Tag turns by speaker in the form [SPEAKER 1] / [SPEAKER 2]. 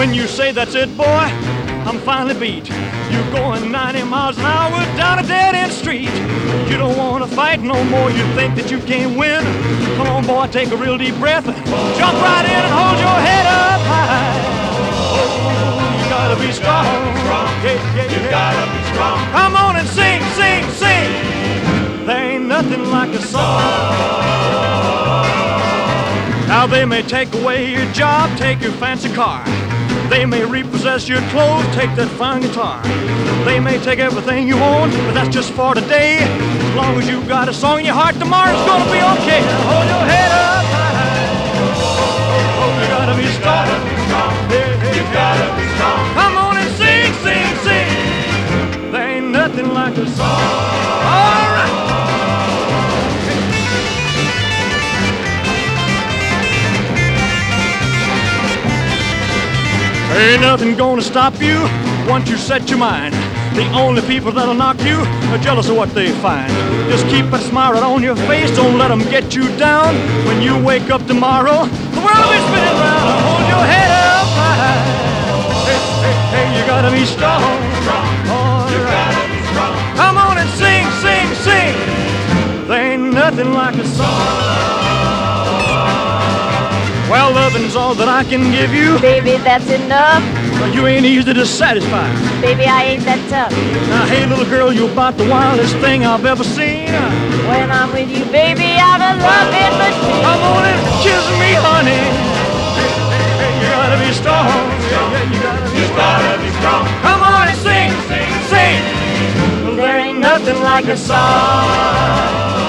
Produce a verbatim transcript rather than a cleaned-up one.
[SPEAKER 1] When you say that's it, boy, I'm finally beat. You're going ninety miles an hour down a dead-end street. You don't want to fight no more. You think that you can't win. Come on, boy, take a real deep breath. Jump right in and hold your head up high. Oh, you gotta be strong. Yeah, yeah, yeah.
[SPEAKER 2] You gotta be strong.
[SPEAKER 1] Come on and sing, sing, sing. There ain't nothing like a song. Now they may take away your job, take your fancy car. They may repossess your clothes, take that fine guitar. They may take everything you own, but that's just for today. As long as you got a song in your heart, tomorrow's gonna be okay. Hold your head up high. Oh, you gotta be strong. Hey, hey,
[SPEAKER 2] You gotta be strong.
[SPEAKER 1] come on and sing, sing, sing. There ain't nothing like a song. All right. Ain't nothing gonna stop you once you set your mind. The only people that'll knock you are jealous of what they find. Just keep a smile right on your face, don't let them get you down. When you wake up tomorrow, the world will be spinning round. Hold your head up high. Hey, hey, hey, you gotta be strong. All
[SPEAKER 2] You
[SPEAKER 1] right.
[SPEAKER 2] gotta be strong.
[SPEAKER 1] Come on and sing, sing, sing. There ain't nothing like a song. Well, loving's all that I can give you.
[SPEAKER 3] Baby, that's enough.
[SPEAKER 1] But you ain't easy to satisfy.
[SPEAKER 3] Baby, I ain't that tough.
[SPEAKER 1] Now, hey, little girl, you're about the wildest thing I've ever seen.
[SPEAKER 3] When I'm with you, baby, I'm a loving machine.
[SPEAKER 1] Come on and kiss me, honey. Hey, hey, hey, you gotta be strong. Yeah, yeah, you gotta be
[SPEAKER 2] You
[SPEAKER 1] strong.
[SPEAKER 2] gotta be strong.
[SPEAKER 1] Come on and sing, sing, sing. There ain't nothing like a song.